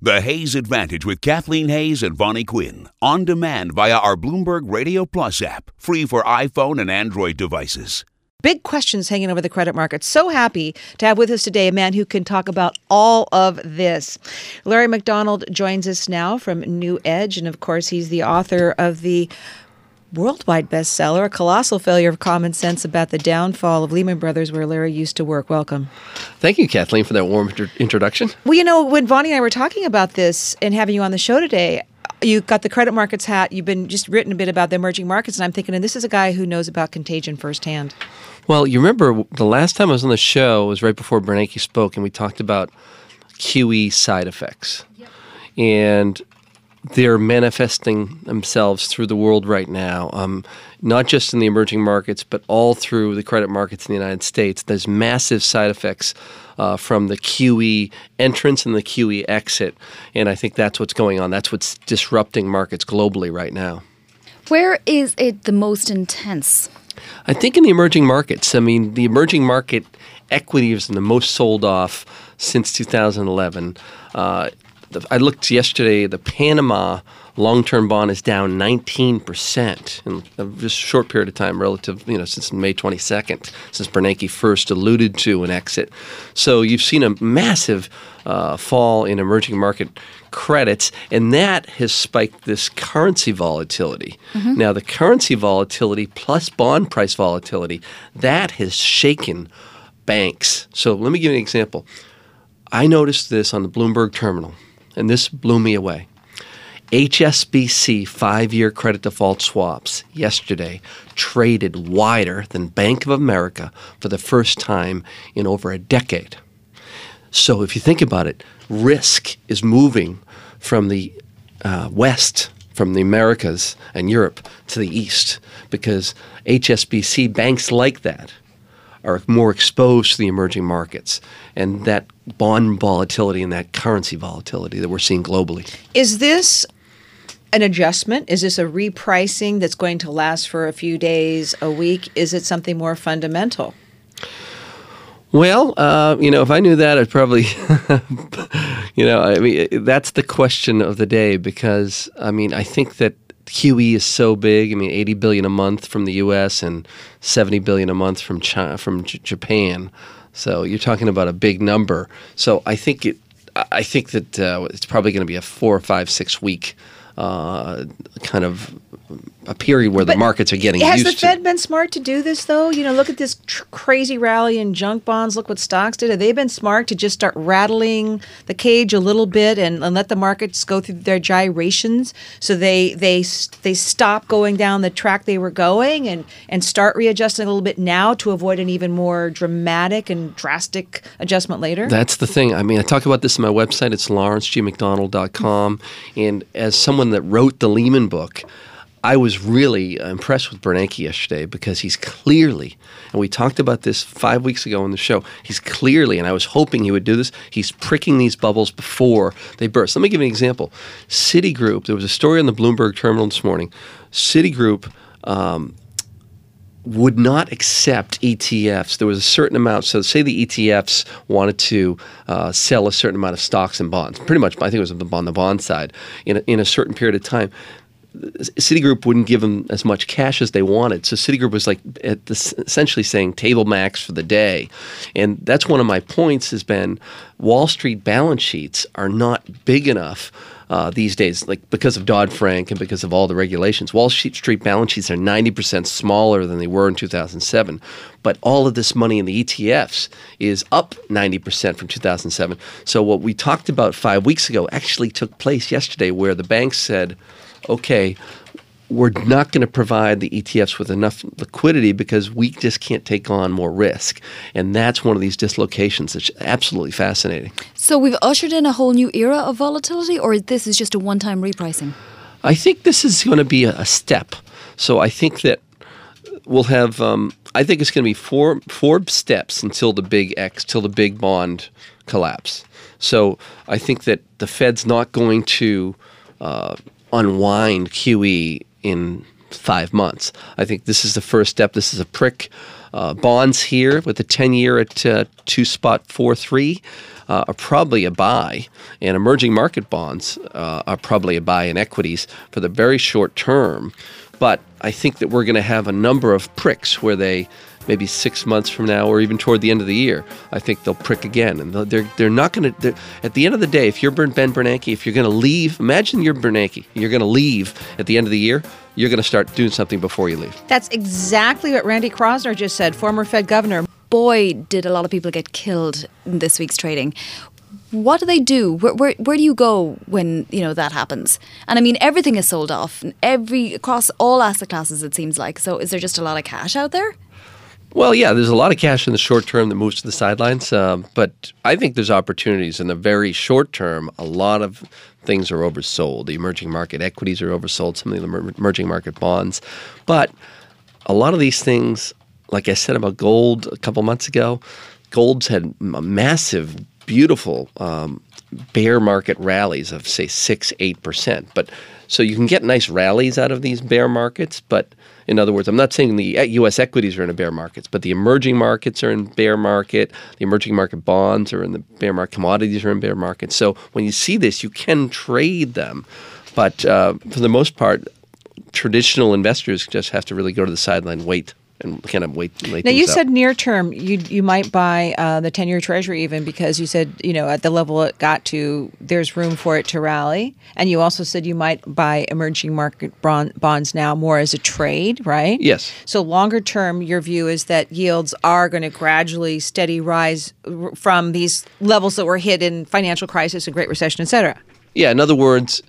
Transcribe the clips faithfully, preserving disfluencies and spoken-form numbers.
The Hayes Advantage with Kathleen Hayes and Vonnie Quinn. On demand via our Bloomberg Radio Plus app. Free for iPhone and Android devices. Big questions hanging over the credit market. So happy to have with us today a man who can talk about all of this. Larry McDonald joins us now from New Edge. And of course, he's the author of the worldwide bestseller, A Colossal Failure of Common Sense About the Downfall of Lehman Brothers, where Larry used to work. Welcome. Thank you, Kathleen, for that warm inter- introduction. Well, you know, when Vonnie and I were talking about this and having you on the show today, you got the credit markets hat. You've been just written a bit about the emerging markets. And I'm thinking, and this is a guy who knows about contagion firsthand. Well, you remember the last time I was on the show was right before Bernanke spoke, and we talked about Q E side effects. Yep. And they're manifesting themselves through the world right now, um, not just in the emerging markets, but all through the credit markets in the United States. There's massive side effects uh, from the Q E entrance and the Q E exit, and I think that's what's going on. That's what's disrupting markets globally right now. Where is it the most intense? I think in the emerging markets. I mean, the emerging market equity is the most sold off since two thousand eleven. Uh, I looked yesterday, the Panama long-term bond is down nineteen percent in just a short period of time relative, you know, since May twenty-second, since Bernanke first alluded to an exit. So you've seen a massive uh, fall in emerging market credits, and that has spiked this currency volatility. Mm-hmm. Now, the currency volatility plus bond price volatility, that has shaken banks. So let me give you an example. I noticed this on the Bloomberg terminal, and this blew me away. H S B C five-year credit default swaps yesterday traded wider than Bank of America for the first time in over a decade. So if you think about it, risk is moving from the uh, West, from the Americas and Europe to the East, because H S B C banks like that are more exposed to the emerging markets and that bond volatility and that currency volatility that we're seeing globally. Is this an adjustment? Is this a repricing that's going to last for a few days, a week? Is it something more fundamental? Well, uh, you know, if I knew that, I'd probably, you know, I mean, that's the question of the day because, I mean, I think that Q E is so big. I mean, eighty billion dollars a month from the U S and seventy billion dollars a month from China, from J- Japan. So you're talking about a big number. So I think it. I think that uh, it's probably going to be a four or five, six week uh, kind of a period where but the markets are getting used to. Has the Fed been smart to do this, though? You know, look at this tr- crazy rally in junk bonds. Look what stocks did. Have they been smart to just start rattling the cage a little bit and, and let the markets go through their gyrations so they they they stop going down the track they were going and, and start readjusting a little bit now to avoid an even more dramatic and drastic adjustment later? That's the thing. I mean, I talk about this on my website. It's lawrence g mcdonald dot com. And as someone that wrote the Lehman book, I was really impressed with Bernanke yesterday because he's clearly, and we talked about this five weeks ago on the show, he's clearly, and I was hoping he would do this, he's pricking these bubbles before they burst. Let me give you an example. Citigroup, there was a story on the Bloomberg terminal this morning. Citigroup um, would not accept E T Fs. There was a certain amount. So say the E T Fs wanted to uh, sell a certain amount of stocks and bonds. Pretty much, I think it was on the bond side in a, in a certain period of time. Citigroup wouldn't give them as much cash as they wanted. So Citigroup was like at this, essentially saying table max for the day. And that's one of my points has been Wall Street balance sheets are not big enough uh, these days, like because of Dodd-Frank and because of all the regulations. Wall Street balance sheets are ninety percent smaller than they were in two thousand seven. But all of this money in the E T Fs is up ninety percent from two thousand seven. So what we talked about five weeks ago actually took place yesterday where the banks said, okay, we're not going to provide the E T Fs with enough liquidity because we just can't take on more risk. And that's one of these dislocations that's absolutely fascinating. So we've ushered in a whole new era of volatility, or this is just a one-time repricing? I think this is going to be a, a step. So I think that we'll have, um, I think it's going to be four four steps until the big X, till the big bond collapse. So I think that the Fed's not going to uh, unwind Q E in five months. I think this is the first step. This is a prick. Uh, bonds here with the ten-year at uh, two spot four three uh, are probably a buy, and emerging market bonds uh, are probably a buy in equities for the very short term. But I think that we're going to have a number of pricks where they, maybe six months from now or even toward the end of the year, I think they'll prick again. And they're they're not going to, at the end of the day, if you're Ben Bernanke, if you're going to leave, imagine you're Bernanke, you're going to leave at the end of the year, you're going to start doing something before you leave. That's exactly what Randy Krosner just said, former Fed governor. Boy, did a lot of people get killed in this week's trading. What do they do? Where, where where do you go when, you know, that happens? And I mean, everything is sold off, every across all asset classes, it seems like. So is there just a lot of cash out there? Well, yeah, there's a lot of cash in the short term that moves to the sidelines, um, but I think there's opportunities in the very short term. A lot of things are oversold. The emerging market equities are oversold, some of the emerging market bonds. But a lot of these things, like I said about gold a couple months ago, gold's had a massive, beautiful um, bear market rallies of, say, six, eight percent. But so you can get nice rallies out of these bear markets, but in other words, I'm not saying the U S equities are in a bear market, but the emerging markets are in bear market. The emerging market bonds are in the bear market. Commodities are in bear market. So when you see this, you can trade them. But uh, for the most part, traditional investors just have to really go to the sideline, wait, and kind of wait. wait now, you out. said near term, you you might buy uh, the ten-year Treasury even because you said, you know, at the level it got to, there's room for it to rally. And you also said you might buy emerging market bond, bonds now more as a trade, right? Yes. So longer term, your view is that yields are going to gradually steady rise from these levels that were hit in financial crisis and Great Recession, et cetera. Yeah, in other words,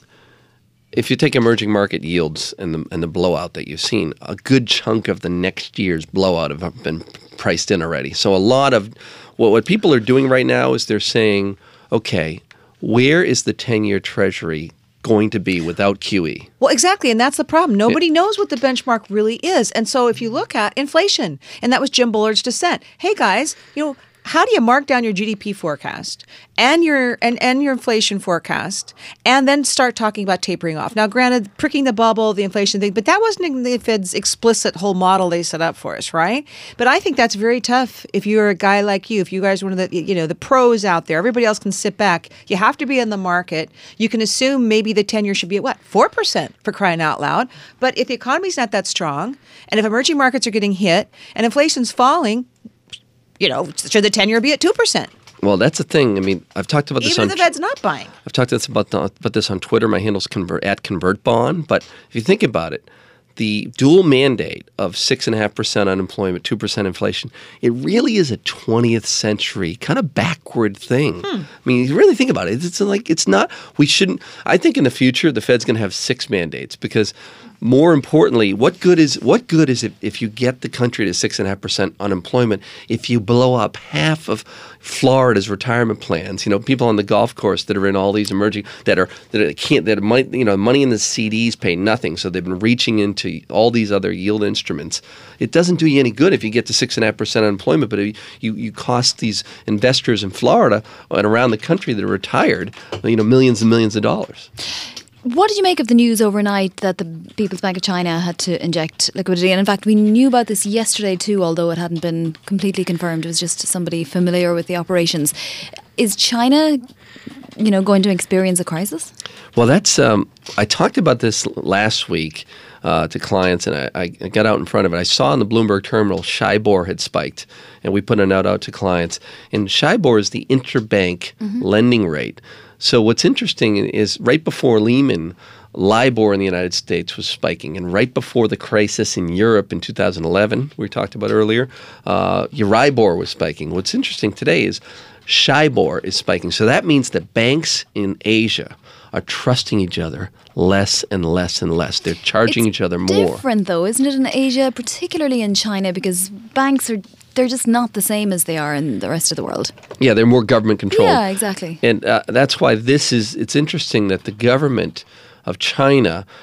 if you take emerging market yields and the and the blowout that you've seen, a good chunk of the next year's blowout have been priced in already. So a lot of what, what people are doing right now is they're saying, okay, where is the ten-year Treasury going to be without Q E? Well, exactly, and that's the problem. Nobody knows what the benchmark really is. And so if you look at inflation, and that was Jim Bullard's dissent. Hey, guys, you know, how do you mark down your G D P forecast and your and, and your inflation forecast and then start talking about tapering off? Now, granted, pricking the bubble, the inflation thing, but that wasn't in the Fed's explicit whole model they set up for us, right? But I think that's very tough if you're a guy like you, if you guys are one of the, you know, the pros out there. Everybody else can sit back. You have to be in the market. You can assume maybe the ten-year should be at what? four percent for crying out loud. But if the economy's not that strong and if emerging markets are getting hit and inflation's falling, you know, should the ten-year be at two percent? Well, that's the thing. I mean, I've talked about this Even on... if the Fed's not buying. I've talked this about, the, about this on Twitter. My handle's convert, at ConvertBond. But if you think about it, the dual mandate of six point five percent unemployment, two percent inflation, it really is a twentieth century kind of backward thing. Hmm. I mean, you really think about it. It's like, it's not, we shouldn't, I think in the future, the Fed's going to have six mandates because more importantly, what good is what good is it if you get the country to six and a half percent unemployment if you blow up half of Florida's retirement plans? You know, people on the golf course that are in all these emerging that are that are, can't that money you know money in the C Ds pay nothing, so they've been reaching into all these other yield instruments. It doesn't do you any good if you get to six and a half percent unemployment, but you you cost these investors in Florida and around the country that are retired, you know, millions and millions of dollars. What did you make of the news overnight that the People's Bank of China had to inject liquidity? And in fact, we knew about this yesterday too, although it hadn't been completely confirmed. It was just somebody familiar with the operations. Is China, you know, going to experience a crisis? Well, that's, um, I talked about this last week uh, to clients, and I, I got out in front of it. I saw in the Bloomberg terminal, Shibor had spiked, and we put a note out to clients. And Shibor is the interbank mm-hmm. lending rate. So what's interesting is right before Lehman, LIBOR in the United States was spiking. And right before the crisis in Europe in two thousand eleven, we talked about earlier, uh, Euribor was spiking. What's interesting today is Shibor is spiking. So that means that banks in Asia are trusting each other less and less and less. They're charging it's each other more. It's different though, isn't it, in Asia, particularly in China, because banks are... they're just not the same as they are in the rest of the world. Yeah, they're more government controlled. Yeah, exactly. And uh, that's why this is, it's interesting that the government of China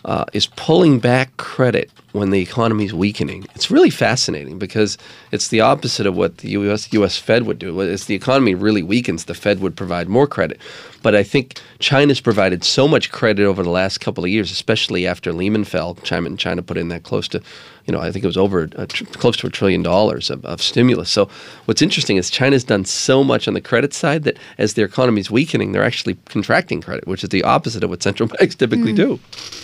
uh, is pulling back credit when the economy is weakening. It's really fascinating because it's the opposite of what the U S U S Fed would do. As the economy really weakens, the Fed would provide more credit. But I think China's provided so much credit over the last couple of years, especially after Lehman fell. China, China put in that close to, you know, I think it was over a tr- close to a trillion dollars of, of stimulus. So what's interesting is China's done so much on the credit side that as their economy is weakening, they're actually contracting credit, which is the opposite of what central banks typically mm. do.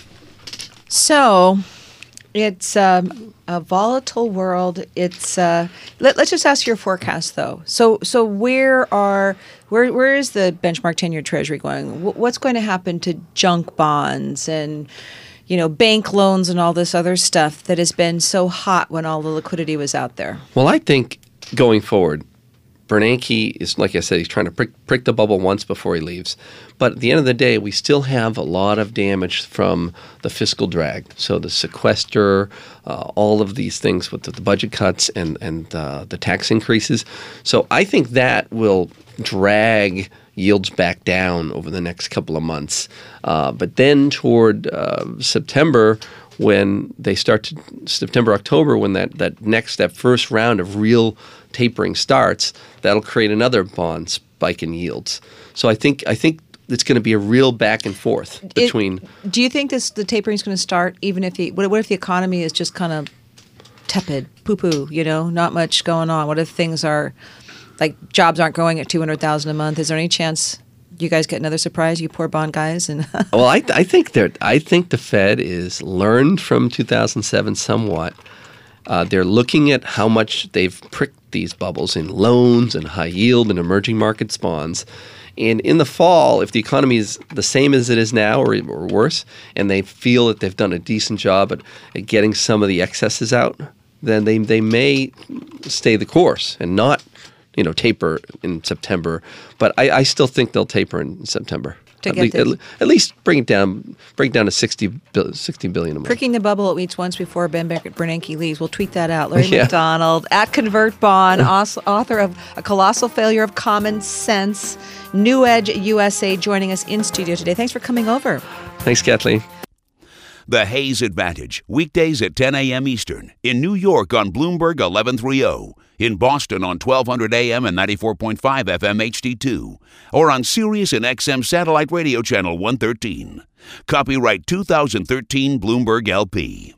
So it's um, a volatile world. It's uh, let, let's just ask your forecast though. So so where are where where is the benchmark ten-year Treasury going? What's going to happen to junk bonds and you know bank loans and all this other stuff that has been so hot when all the liquidity was out there? Well, I think going forward, Bernanke is, like I said, he's trying to prick, prick the bubble once before he leaves. But at the end of the day, we still have a lot of damage from the fiscal drag. So the sequester, uh, all of these things with the, the budget cuts and, and uh, the tax increases. So I think that will drag yields back down over the next couple of months. Uh, but then toward uh, September, when they start to September, October, when that, that next, that first round of real tapering starts, that'll create another bond spike in yields. So I think I think it's going to be a real back and forth between. It, do you think this the tapering is going to start even if the what, what if the economy is just kind of tepid, poo poo, you know, not much going on? What if things are like jobs aren't growing at two hundred thousand a month? Is there any chance you guys get another surprise, you poor bond guys? And well, I I think they're I think the Fed is learned from two thousand seven somewhat. Uh, they're looking at how much they've pricked these bubbles in loans and high yield and emerging markets bonds. And in the fall, if the economy is the same as it is now or, or worse, and they feel that they've done a decent job at, at getting some of the excesses out, then they they may stay the course and not, you know, taper in September. But I, I still think they'll taper in September. To at, get le- at, at least bring it down, bring it down to sixty, sixty billion a month. Pricking the bubble at least once before Ben Bernanke leaves. We'll tweet that out. Larry yeah. McDonald at Convert Bond, author of A Colossal Failure of Common Sense, New Edge U S A, joining us in studio today. Thanks for coming over. Thanks, Kathleen. The Hayes Advantage, weekdays at ten a.m. Eastern. In New York on Bloomberg eleven thirty. In Boston on twelve hundred A M and ninety-four point five F M H D two. Or on Sirius and X M Satellite Radio Channel one thirteen. Copyright two thousand thirteen Bloomberg L P.